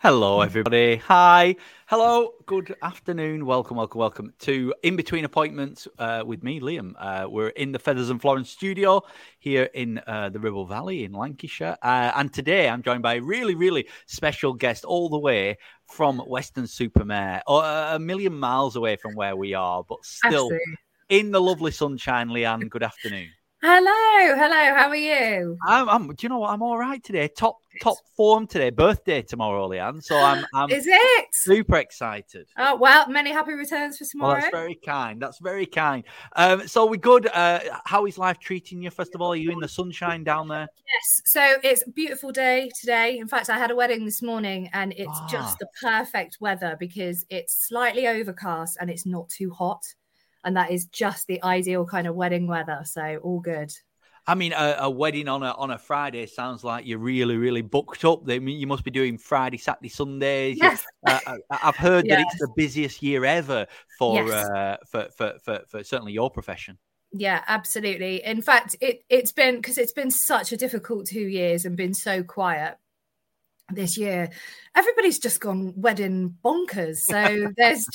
Hello, everybody. Hi. Hello. Good afternoon. Welcome to In Between Appointments with me, Liam. We're in the Feathers and Florence studio here in the Ribble Valley in Lancashire. And today I'm joined by a really special guest all the way from Weston-super-Mare, a million miles away from where we are, but still Absolutely. in the lovely sunshine. Leanne, good afternoon. Hello. How are you? Do you know what? I'm all right today. Top form today. Birthday tomorrow, Leanne. So I'm Is it? super excited. Oh, well, many happy returns for Well, tomorrow. that's very kind. That's very kind. So we're good. How is life treating you? First of all, are you in the sunshine down there? Yes. So it's a beautiful day today. In fact, I had a wedding this morning and it's just the perfect weather because it's slightly overcast and it's not too hot. And that is just the ideal kind of wedding weather. So all good. I mean, a wedding on a Friday sounds like you're really booked up. I mean, you must be doing Friday, Saturday, Sundays. Yes. I've heard that it's the busiest year ever for certainly your profession. Yeah, absolutely. In fact, it's been such a difficult 2 years and been so quiet this year. Everybody's just gone wedding bonkers. So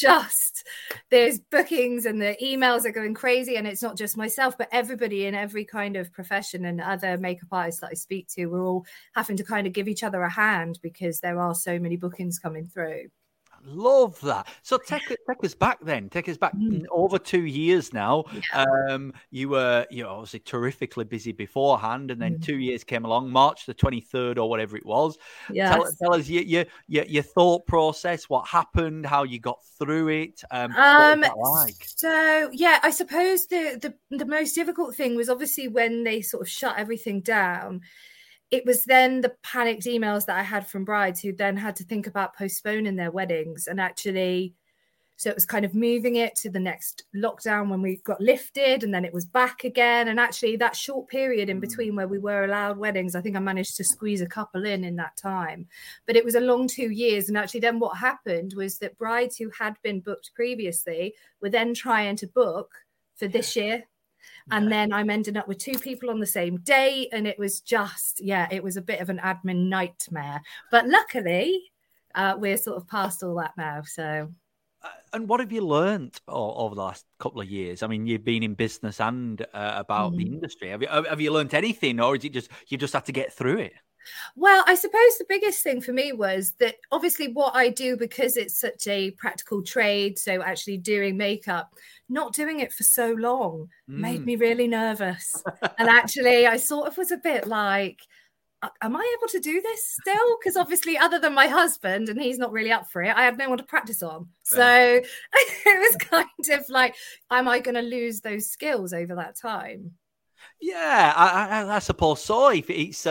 there's bookings and the emails are going crazy. And it's not just myself, but everybody in every kind of profession and other makeup artists that I speak to, we're all having to kind of give each other a hand because there are so many bookings coming through. Love that. So take us back then. Take us back over 2 years now. Yeah. You were obviously terrifically busy beforehand, and then 2 years came along, March the 23rd or whatever it was. Yes. Tell us your thought process, what happened, how you got through it. What was that like? So yeah, I suppose the most difficult thing was obviously when they sort of shut everything down. It was then the panicked emails that I had from brides who then had to think about postponing their weddings. And actually, so it was kind of moving it to the next lockdown when we got lifted and then it was back again. And actually that short period in between where we were allowed weddings, I think I managed to squeeze a couple in that time. But it was a long 2 years. And actually then what happened was that brides who had been booked previously were then trying to book for this year. And then I'm ending up with 2 people on the same day. And it was just, it was a bit of an admin nightmare. But luckily, we're sort of past all that now. So. And what have you learned over the last couple of years? I mean, you've been in business and about the industry. Have you learned anything, or is it just you just have to get through it? Well, I suppose the biggest thing for me was that obviously what I do, because it's such a practical trade, so actually doing makeup, not doing it for so long made me really nervous. And actually, I sort of was a bit like, am I able to do this still? Because obviously, other than my husband, and he's not really up for it, I have no one to practice on. So it was kind of like, am I going to lose those skills over that time? Yeah, I suppose so. If it's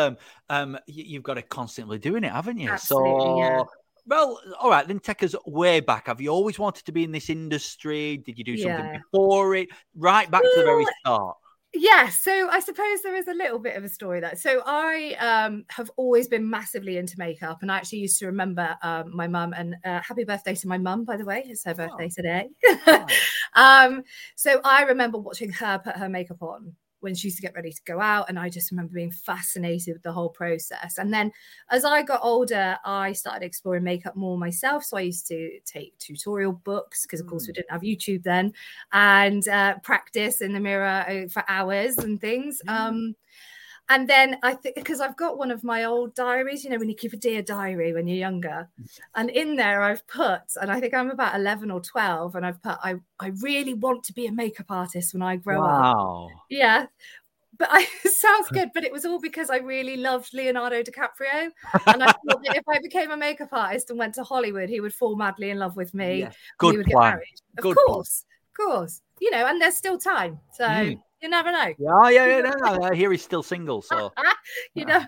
you've got to constantly doing it, haven't you? Absolutely, yeah. Well, all right, then take us way back. Have you always wanted to be in this industry? Did you do something before it? Right back to the very start. Yeah, so I suppose there is a little bit of a story there. So I have always been massively into makeup, and I actually used to remember my mum, and happy birthday to my mum, by the way. It's her birthday today. So I remember watching her put her makeup on when she used to get ready to go out. And I just remember being fascinated with the whole process. And then as I got older, I started exploring makeup more myself. So I used to take tutorial books because, of course, we didn't have YouTube then, and practice in the mirror for hours and things. And then I think, because I've got one of my old diaries, you know, when you keep a dear diary when you're younger, and in there I've put, and I think I'm about 11 or 12, and I've put, I really want to be a makeup artist when I grow up. Yeah. But it sounds good, but it was all because I really loved Leonardo DiCaprio. And I thought that if I became a makeup artist and went to Hollywood, he would fall madly in love with me. Yeah. Good we would plan. Get married. Of course. You know, and there's still time. So you never know. I hear he's still single, so you know.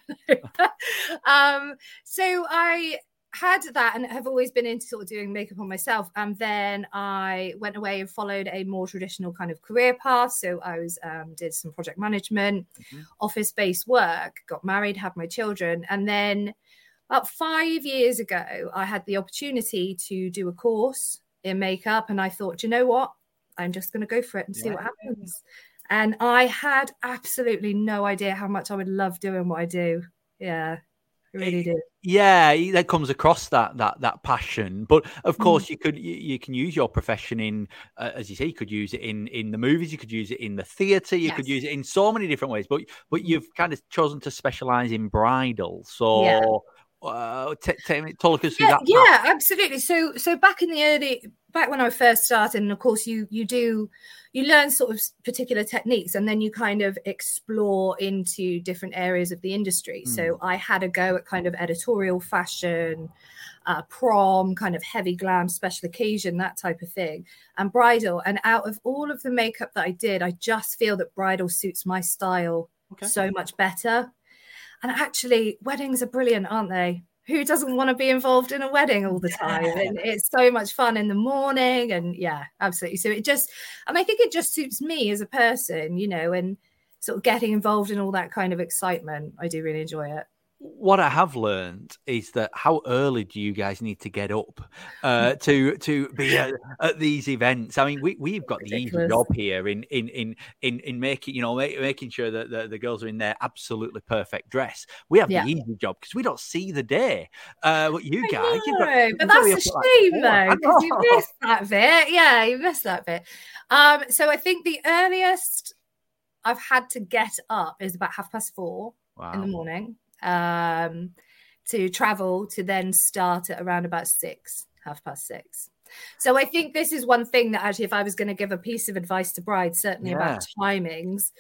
So I had that and have always been into sort of doing makeup on myself. And then I went away and followed a more traditional kind of career path. So I was did some project management, office-based work, got married, had my children. And then about 5 years ago, I had the opportunity to do a course in makeup. And I thought, do you know what? I'm just going to go for it and see what happens. And I had absolutely no idea how much I would love doing what I do. Yeah. I really do. Yeah, that comes across that passion. But of course, you can use your profession in, as you say, you could use it in the movies, you could use it in the theatre, you could use it in so many different ways. But you've kind of chosen to specialise in bridal. So talk us through that. Yeah, absolutely. So back when I first started, and of course you learn sort of particular techniques, and then you kind of explore into different areas of the industry. So I had a go at kind of editorial fashion, prom, kind of heavy glam, special occasion, that type of thing, and bridal. And out of all of the makeup that I did, I just feel that bridal suits my style so much better. And actually, weddings are brilliant, aren't they? Who doesn't want to be involved in a wedding all the time? And it's so much fun in the morning. And yeah, absolutely. So I think it just suits me as a person, and sort of getting involved in all that kind of excitement. I do really enjoy it. What I have learned is that how early do you guys need to get up to be at these events? I mean, we've got the easy job here in making making sure that the girls are in their absolutely perfect dress. We have the easy job because we don't see the day. What you guys, but that's a shame though, because you missed that bit. Yeah, you missed that bit. So I think the earliest I've had to get up is about 4:30 in the morning. To travel to then start at around about 6:30. So I think this is one thing that actually, if I was going to give a piece of advice to brides, certainly about timings,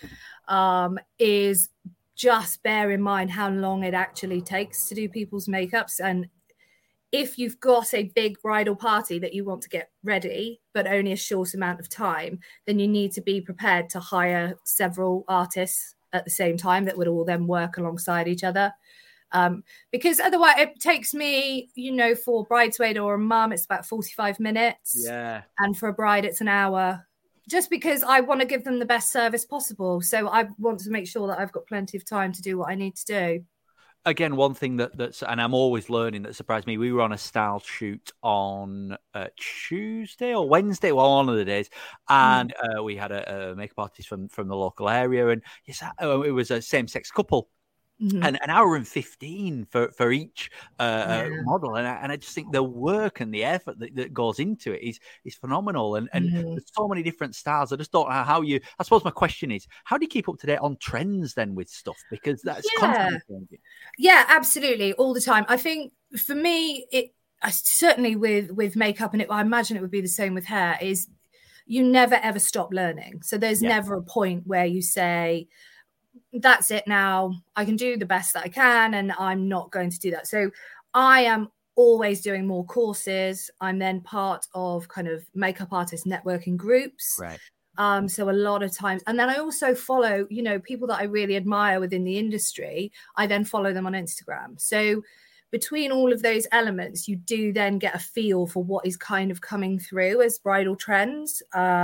is just bear in mind how long it actually takes to do people's makeups. And if you've got a big bridal party that you want to get ready, but only a short amount of time, then you need to be prepared to hire several artists at the same time that would all then work alongside each other. Because otherwise it takes me, for a bridesmaid or a mum, it's about 45 minutes. Yeah. And for a bride, it's an hour, just because I want to give them the best service possible. So I want to make sure that I've got plenty of time to do what I need to do. Again, one thing that's, and I'm always learning, that surprised me, we were on a style shoot on Tuesday or Wednesday, one of the days, and we had a makeup artist from the local area, and it was a same-sex couple. And an hour and 15 for each model, and I just think the work and the effort that goes into it is phenomenal, and there's so many different styles. I just don't know how you. I suppose my question is, how do you keep up to date on trends then with stuff, because that's constantly changing. Yeah, absolutely, all the time. I think for me, certainly with makeup, and I imagine it would be the same with hair, is you never ever stop learning. So there's never a point where you say, that's it now, I can do the best that I can and I'm not going to do that. So I am always doing more courses. I'm then part of kind of makeup artist networking groups. Right. So a lot of times, and then I also follow, people that I really admire within the industry. I then follow them on Instagram. So between all of those elements, you do then get a feel for what is kind of coming through as bridal trends,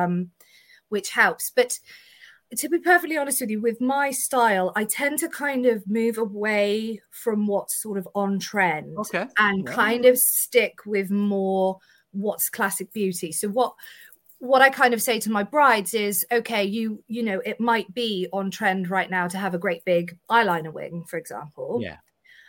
which helps. But to be perfectly honest with you, with my style, I tend to kind of move away from what's sort of on trend and kind of stick with more what's classic beauty. So what I kind of say to my brides is, okay, you know, it might be on trend right now to have a great big eyeliner wing, for example. Yeah.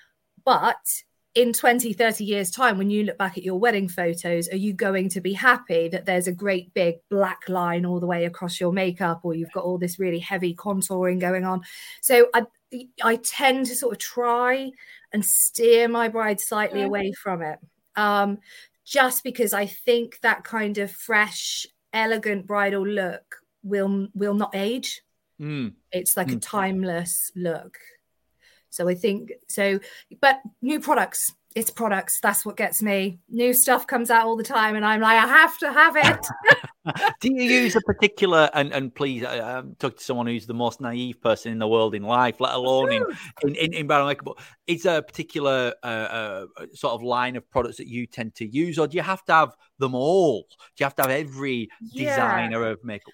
But in 20, 30 years' time, when you look back at your wedding photos, are you going to be happy that there's a great big black line all the way across your makeup, or you've got all this really heavy contouring going on? So I tend to sort of try and steer my bride slightly away from it, just because I think that kind of fresh, elegant bridal look will not age. It's like a timeless look. So I think so, but new products, it's products. That's what gets me. New stuff comes out all the time and I'm like, I have to have it. Do you use a particular, and please talk to someone who's the most naive person in the world in life, let alone in bridal makeup, is there a particular sort of line of products that you tend to use, or do you have to have them all? Do you have to have every designer of makeup products?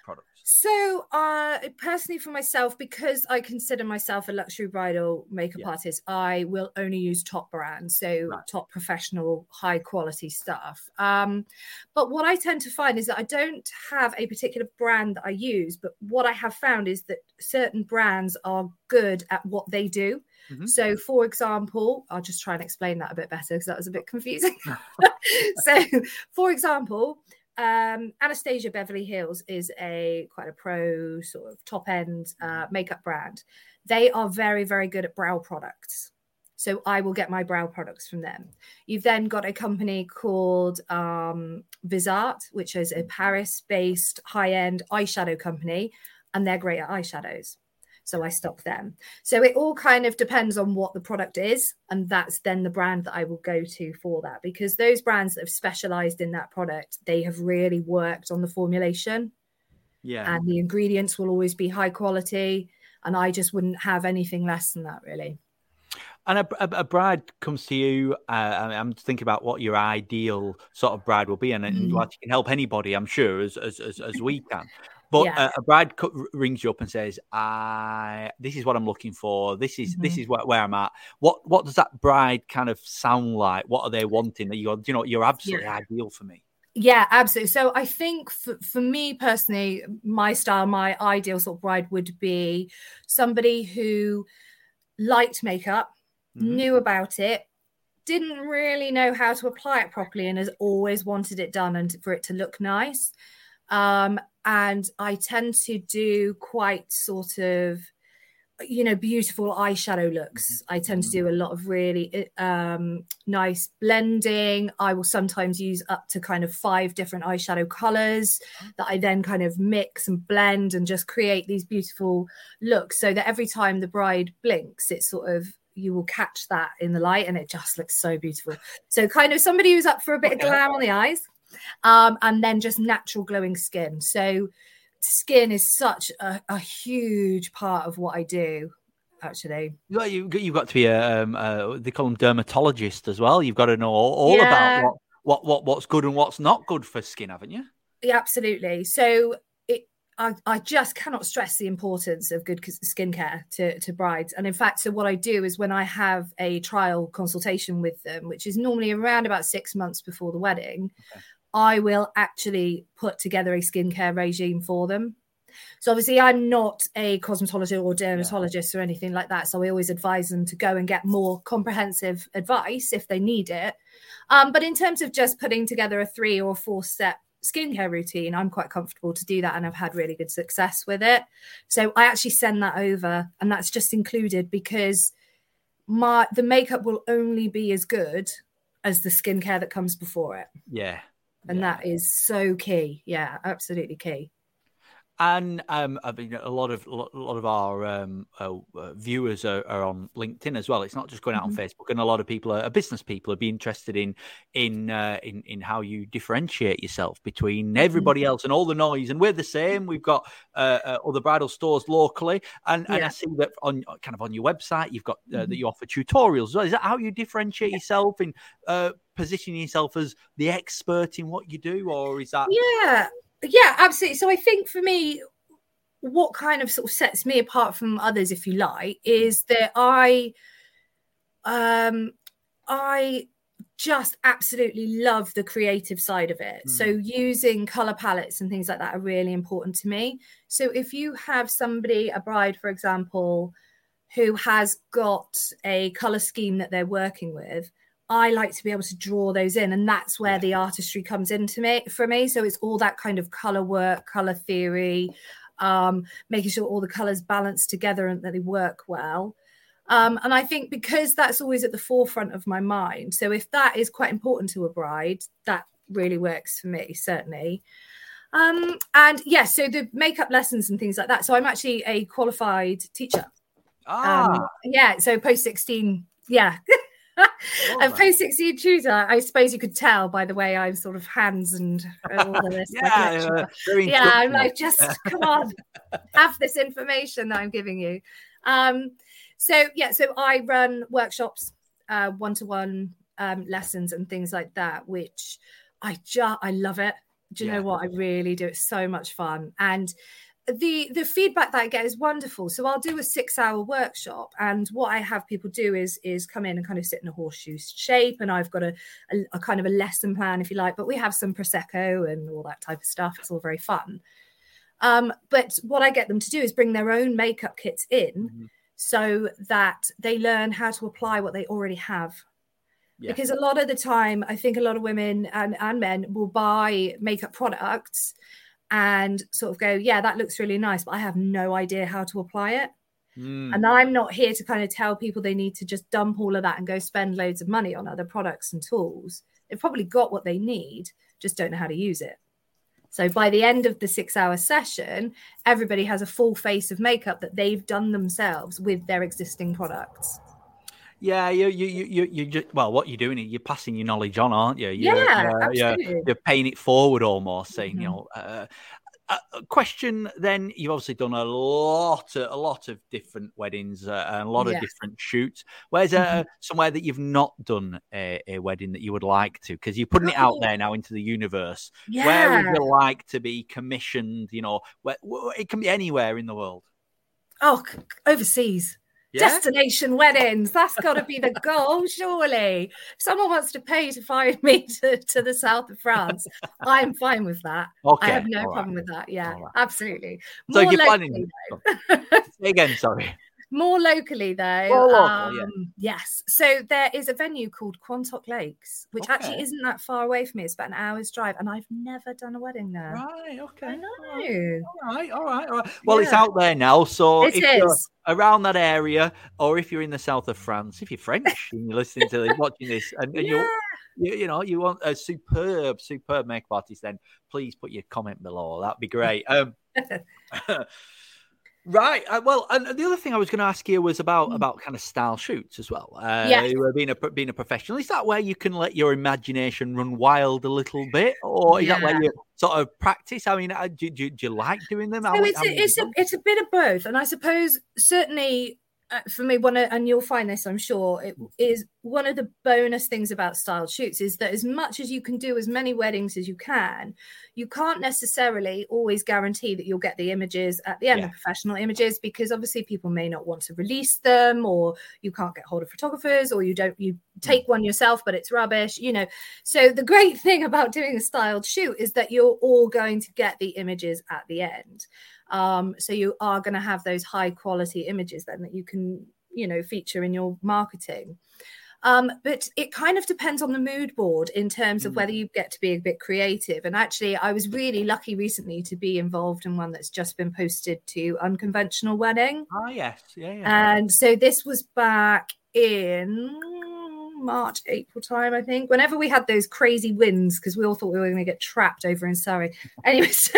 So, personally for myself, because I consider myself a luxury bridal makeup artist, I will only use top brands, so top professional, high quality stuff. But what I tend to find is that I don't have a particular brand that I use, but what I have found is that certain brands are good at what they do. Mm-hmm. So, for example, I'll just try and explain that a bit better because that was a bit confusing. So, for example, Anastasia Beverly Hills is quite a pro sort of top end makeup brand. They are very, very good at brow products. So I will get my brow products from them. You've then got a company called Visart, which is a Paris-based high-end eyeshadow company, and they're great at eyeshadows. So I stock them. So it all kind of depends on what the product is. And that's then the brand that I will go to for that. Because those brands that have specialized in that product, they have really worked on the formulation. Yeah. And the ingredients will always be high quality. And I just wouldn't have anything less than that, really. And a bride comes to you. I'm thinking about what your ideal sort of bride will be. And you can help anybody, I'm sure, as we can. But a bride rings you up and says, this is what I'm looking for. This is where I'm at. What does that bride kind of sound like? What are they wanting? That you're absolutely ideal for me. Yeah, absolutely. So I think for me personally, my style, my ideal sort of bride would be somebody who liked makeup, knew about it, didn't really know how to apply it properly, and has always wanted it done and for it to look nice. And I tend to do quite sort of, beautiful eyeshadow looks. I tend to do a lot of really nice blending. I will sometimes use up to kind of 5 different eyeshadow colors that I then kind of mix and blend and just create these beautiful looks so that every time the bride blinks, it's sort of, you will catch that in the light and it just looks so beautiful. So kind of somebody who's up for a bit of glam on the eyes. And then just natural glowing skin. So skin is such a huge part of what I do, actually. Well, you've got to be they call them dermatologist as well. You've got to know all about what's good and what's not good for skin, haven't you? Yeah, absolutely. So I just cannot stress the importance of good skincare to brides. And in fact, so what I do is when I have a trial consultation with them, which is normally around about 6 months before the wedding, I will actually put together a skincare regime for them. So obviously I'm not a cosmetologist or dermatologist or anything like that. So I always advise them to go and get more comprehensive advice if they need it. But in terms of just putting together a 3 or 4 step skincare routine, I'm quite comfortable to do that. And I've had really good success with it. So I actually send that over, and that's just included because the makeup will only be as good as the skincare that comes before it. Yeah. And that is so key. Yeah, absolutely key. And I mean, a lot of our viewers are on LinkedIn as well. It's not just going out on Facebook, and a lot of people are business people are be interested in how you differentiate yourself between everybody else and all the noise. And we're the same. We've got other bridal stores locally, and I see that on your website you've got that you offer tutorials as well. Is that how you differentiate yourself in positioning yourself as the expert in what you do, or is that? Yeah, absolutely. So I think for me, what kind of sort of sets me apart from others, if you like, is that I just absolutely love the creative side of it. So using color palettes and things like that are really important to me. So if you have a bride, for example, who has got a color scheme that they're working with, I like to be able to draw those in, and that's where the artistry comes for me. So it's all that kind of color work, color theory, making sure all the colors balance together and that they work well. And I think because that's always at the forefront of my mind. So if that is quite important to a bride, that really works for me, certainly. So the makeup lessons and things like that. So I'm actually a qualified teacher. So post-16, a post-16 tutor. I suppose you could tell by the way I'm sort of hands and all of this. I'm like, just come on, have this information that I'm giving you. So I run workshops, one-to-one lessons and things like that, which I love it. Do you know what? I really do. It's so much fun. And the feedback that I get is wonderful. So I'll do a 6-hour workshop, and what I have people do is come in and kind of sit in a horseshoe shape, and I've got a kind of a lesson plan, if you like, but we have some Prosecco and all that type of stuff. It's all very fun. But what I get them to do is bring their own makeup kits in so that they learn how to apply what they already have. Yeah. Because a lot of the time, I think a lot of women and men will buy makeup products and sort of go, yeah, that looks really nice, but I have no idea how to apply it. And I'm not here to kind of tell people they need to just dump all of that and go spend loads of money on other products and tools. They've probably got what they need, just don't know how to use it. So by the end of the 6-hour session, everybody has a full face of makeup that they've done themselves with their existing products. Yeah, you just, well, what you're doing is you're passing your knowledge on, aren't you? Absolutely. You're paying it forward almost, saying, you know. Question then, you've obviously done a lot of different weddings and a lot of different shoots. Where's somewhere that you've not done a wedding that you would like to? Because you're putting it out there now into the universe. Yeah. Where would you like to be commissioned? You know, where it can be anywhere in the world. Oh, overseas. Yeah? Destination weddings. That's got to be the goal, surely. If someone wants to pay to fly me to the south of France, I'm fine with that. Okay. I have no problem with that. Yeah, absolutely. So you're planning. Say again, sorry. More locally, though. Yes. So there is a venue called Quantock Lakes, which actually isn't that far away from me. It's about an hour's drive, and I've never done a wedding there. Right. Okay. I know. All right. Well, it's out there now. So if you're around that area, or if you're in the south of France, if you're French and you're listening to this, watching this, and you want a superb makeup artist, then please put your comment below. That'd be great. Right. Well, and the other thing I was going to ask you was about kind of style shoots as well. Being a professional, is that where you can let your imagination run wild a little bit, or is that where you sort of practice? I mean, do you like doing them? So it's a bit of both, and I suppose certainly for me, and you'll find this, I'm sure, it is one of the bonus things about styled shoots is that as much as you can do as many weddings as you can't necessarily always guarantee that you'll get the images at the end, the professional images, because obviously people may not want to release them, or you can't get hold of photographers, or you take one yourself, but it's rubbish, you know. So the great thing about doing a styled shoot is that you're all going to get the images at the end. So you are going to have those high quality images then that you can, feature in your marketing. But it kind of depends on the mood board in terms of whether you get to be a bit creative. And actually, I was really lucky recently to be involved in one that's just been posted to Unconventional Wedding. Oh, yes. Yeah. And so this was back in March, April time, I think, whenever we had those crazy winds, because we all thought we were going to get trapped over in Surrey. Anyway, so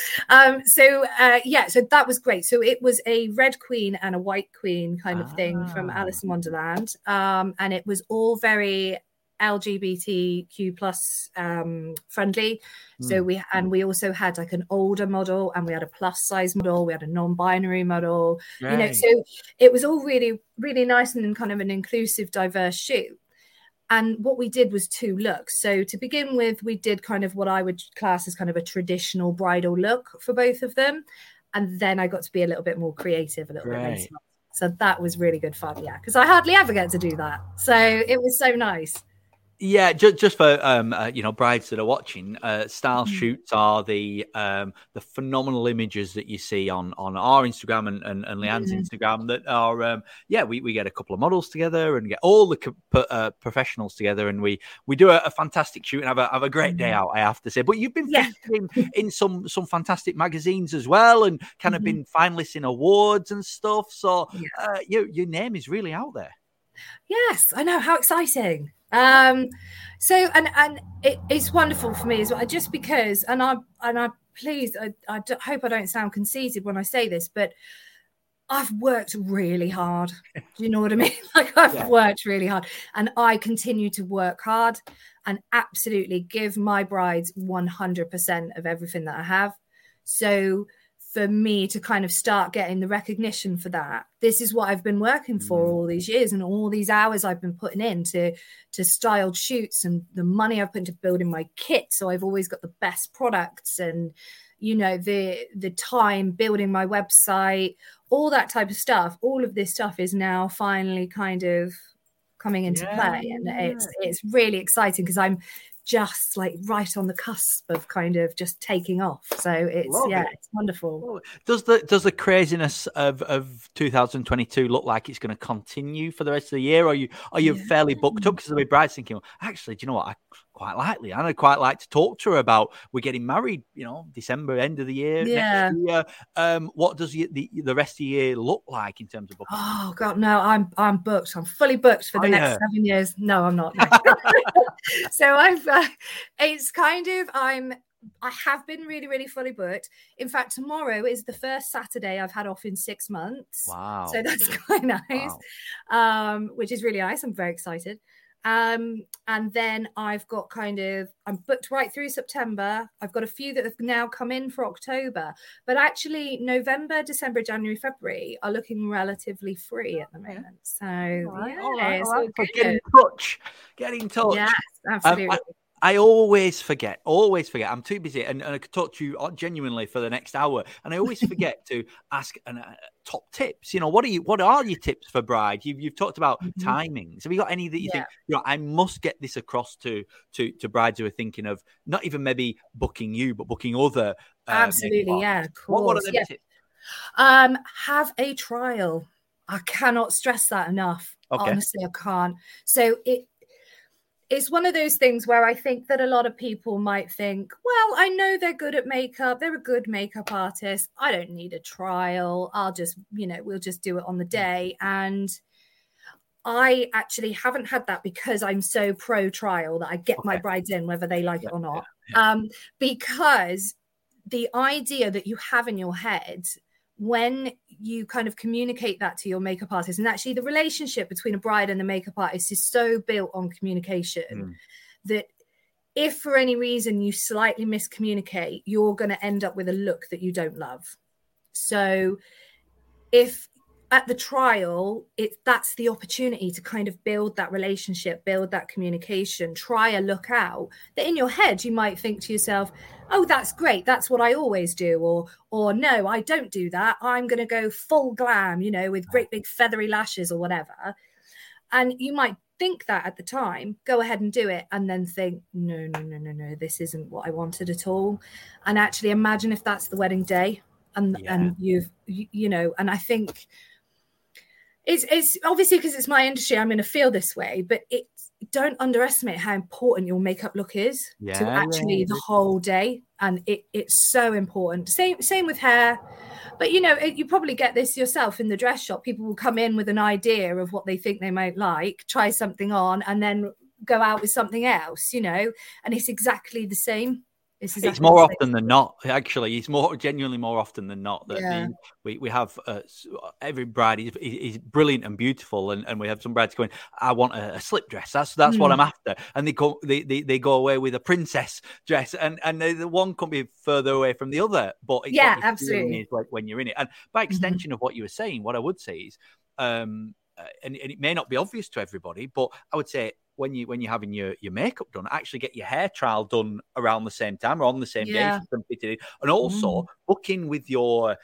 that was great. So it was a red queen and a white queen kind of thing from Alice in Wonderland. And it was all very LGBTQ plus friendly. So we also had like an older model, and we had a plus size model, we had a non-binary model, so it was all really, really nice and kind of an inclusive, diverse shoot. And what we did was 2 looks. So to begin with, we did kind of what I would class as kind of a traditional bridal look for both of them. And then I got to be a little bit more creative, a little bit later. So that was really good fun, because I hardly ever get to do that. So it was so nice. Yeah, just for brides that are watching, style shoots are the phenomenal images that you see on our Instagram and Leanne's Instagram that are we get a couple of models together and get all the professionals together, and we do a fantastic shoot and have a great day out, I have to say. But you've been featured in some fantastic magazines as well, and kind of been finalists in awards and stuff. So your name is really out there. Yes, I know, how exciting. So it's wonderful for me as well, just because, and I hope I don't sound conceited when I say this, but I've worked really hard. Do you know what I mean? Like I've worked really hard, and I continue to work hard and absolutely give my brides 100% of everything that I have. So for me to kind of start getting the recognition for that, this is what I've been working for all these years, and all these hours I've been putting into styled shoots, and the money I've put into building my kit. So I've always got the best products, and the time building my website, all that type of stuff. All of this stuff is now finally kind of coming into play, and it's really exciting because I'm just like right on the cusp of kind of just taking off. So it's wonderful. Does the craziness of 2022 look like it's going to continue for the rest of the year? Or are you fairly booked up? Because the bride's thinking, well, actually, do you know what? I'd quite like to talk to her about we're getting married, December, end of the year, next year. What does the rest of the year look like in terms of booking? Oh God, no, I'm booked. I'm fully booked for the next 7 years. No, I'm not. No. So it's kind of, I have been really, really fully booked. In fact, tomorrow is the first Saturday I've had off in 6 months. Wow. So that's quite nice, which is really nice. I'm very excited. And then I've got I'm booked right through September. I've got a few that have now come in for October, but actually November, December, January, February are looking relatively free at the moment. So all right. Get in touch. Yes, absolutely. I always forget. I'm too busy, and I could talk to you genuinely for the next hour, and I always forget to ask top tips. What are your tips for bride? You've talked about timings. Have you got any that you think I must get this across to brides who are thinking of not even maybe booking you, but booking other? Absolutely, of course. What are the tips? Have a trial. I cannot stress that enough. Okay. Honestly, I can't. So it's one of those things where I think that a lot of people might think, well, I know they're good at makeup. They're a good makeup artist. I don't need a trial. I'll just, we'll just do it on the day. And I actually haven't had that because I'm so pro trial that I get my brides in whether they like it or not. Because the idea that you have in your head when you kind of communicate that to your makeup artist, and actually the relationship between a bride and the makeup artist is so built on communication that if for any reason you slightly miscommunicate, you're going to end up with a look that you don't love. So if at the trial, that's the opportunity to kind of build that relationship, build that communication, try a look out that in your head, you might think to yourself, oh, that's great. That's what I always do. Or no, I don't do that. I'm going to go full glam, with great big feathery lashes or whatever. And you might think that at the time, go ahead and do it. And then think, no, this isn't what I wanted at all. And actually imagine if that's the wedding day and you've, and I think it's obviously because it's my industry, I'm going to feel this way, but don't underestimate how important your makeup look is to actually the whole day. And it's so important. Same with hair. But, you probably get this yourself in the dress shop. People will come in with an idea of what they think they might like, try something on, and then go out with something else, and it's exactly the same. It's more often than not, actually. It's genuinely more often than not that we have every bride is brilliant and beautiful, and we have some brides going, I want a slip dress. That's what I'm after, and they go away with a princess dress, and the one can be further away from the other, but it's absolutely is like when you're in it. And by extension of what you were saying, what I would say is, and it may not be obvious to everybody, but I would say, when you're having your makeup done, actually get your hair trial done around the same time or on the same day, and also book in with your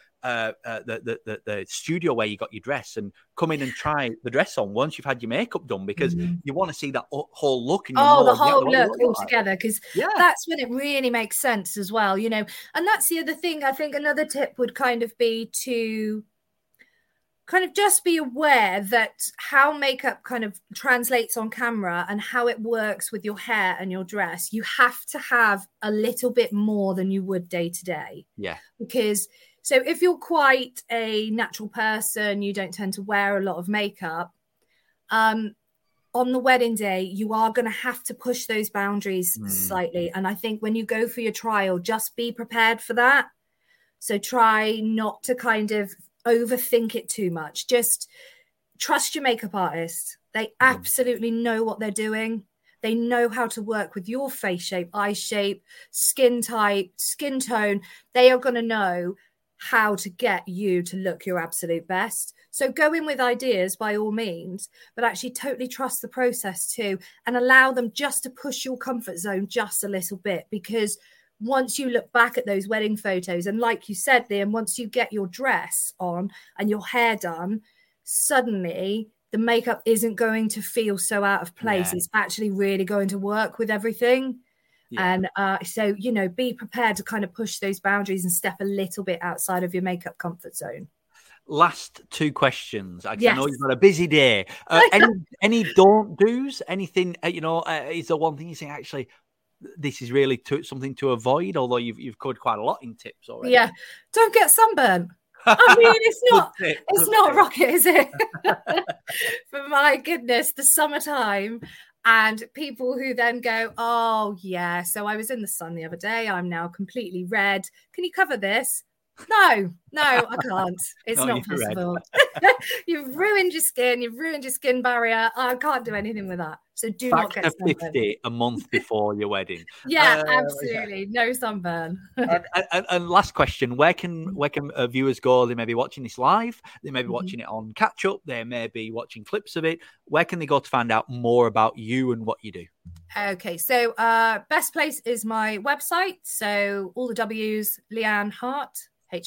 the studio where you got your dress and come in and try the dress on once you've had your makeup done, because you want to see that whole look. And the whole look all together, because that's when it really makes sense as well, And that's the other thing. I think another tip would kind of be to kind of just be aware that how makeup kind of translates on camera and how it works with your hair and your dress. You have to have a little bit more than you would day to day. Yeah. Because so if you're quite a natural person, you don't tend to wear a lot of makeup. On the wedding day, you are going to have to push those boundaries slightly. And I think when you go for your trial, just be prepared for that. So try not to kind of overthink it too much. Just trust your makeup artist. They absolutely know what they're doing. They know how to work with your face shape, eye shape, skin type, skin tone. They are going to know how to get you to look your absolute best. So go in with ideas by all means, but actually totally trust the process too, and allow them just to push your comfort zone just a little bit, because once you look back at those wedding photos, and like you said, Liam, once you get your dress on and your hair done, suddenly the makeup isn't going to feel so out of place. It's actually really going to work with everything. And so, be prepared to kind of push those boundaries and step a little bit outside of your makeup comfort zone. Last 2 questions. I know you've got a busy day. Any don't do's? Anything, is there one thing you say, actually, this is really something to avoid, although you've covered quite a lot in tips already? Yeah. Don't get sunburn. I mean, it's not rocket, is it? For my goodness, the summertime. And people who then go, oh, yeah, so I was in the sun the other day. I'm now completely red. Can you cover this? No, I can't. It's not possible. You've ruined your skin. You've ruined your skin barrier. I can't do anything with that. So not get sunburn. 50 a month before your wedding. Absolutely. No sunburn. and last question, where can viewers go? They may be watching this live. They may be watching it on catch up. They may be watching clips of it. Where can they go to find out more about you and what you do? Okay, so best place is my website. So all the W's, Leanne Hart,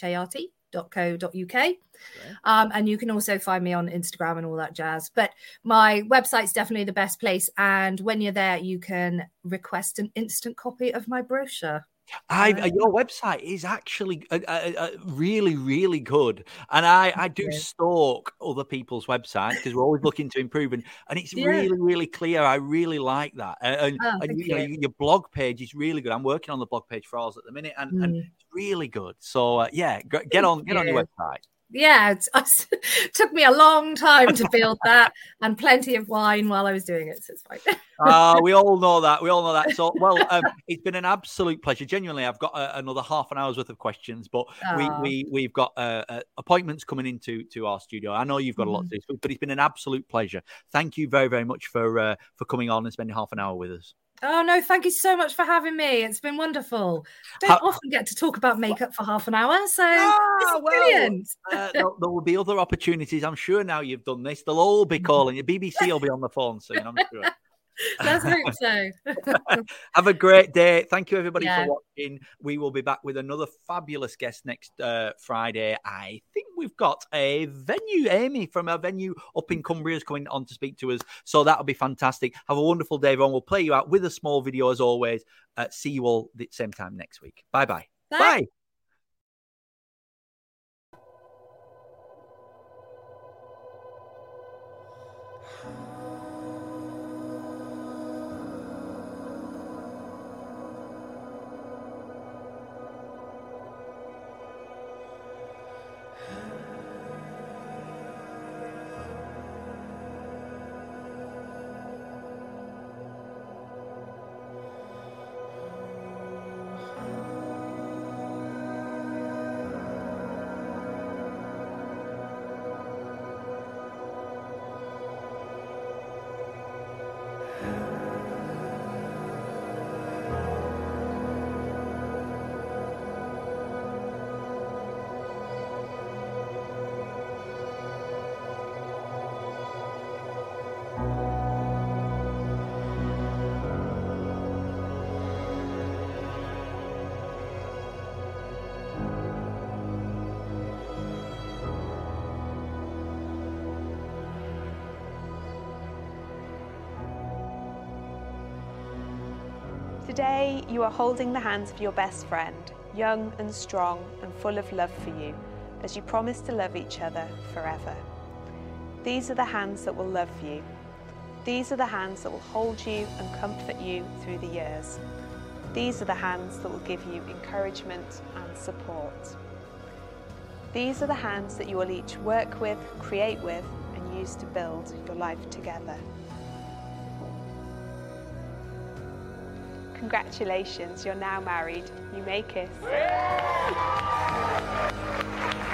HART.co.uk. And you can also find me on Instagram and all that jazz. But my website's definitely the best place. And when you're there, you can request an instant copy of my brochure. Your website is actually really, really good. And I do stalk other people's websites because we're always looking to improve. And it's really, really clear. I really like that. And your blog page is really good. I'm working on the blog page for ours at the minute. And it's really good. So, get on your website. Yeah, it took me a long time to build that and plenty of wine while I was doing it. So it's fine. We all know that. So, it's been an absolute pleasure. Genuinely, I've got another half an hour's worth of questions, but we've got appointments coming into our studio. I know you've got a lot to do, but it's been an absolute pleasure. Thank you very, very much for coming on and spending half an hour with us. Oh, no, thank you so much for having me. It's been wonderful. Don't often get to talk about makeup for half an hour, so this is brilliant. There will be other opportunities. I'm sure now you've done this. They'll all be calling you. BBC will be on the phone soon, I'm sure. Let's hope so. Have a great day. Thank you, everybody, for watching. We will be back with another fabulous guest next Friday. I think we've got a venue. Amy from a venue up in Cumbria is coming on to speak to us. So that'll be fantastic. Have a wonderful day, everyone. We'll play you out with a small video as always. See you all the same time next week. Bye-bye. Bye. Today, you are holding the hands of your best friend, young and strong and full of love for you, as you promise to love each other forever. These are the hands that will love you. These are the hands that will hold you and comfort you through the years. These are the hands that will give you encouragement and support. These are the hands that you will each work with, create with, and use to build your life together. Congratulations, you're now married. You may kiss.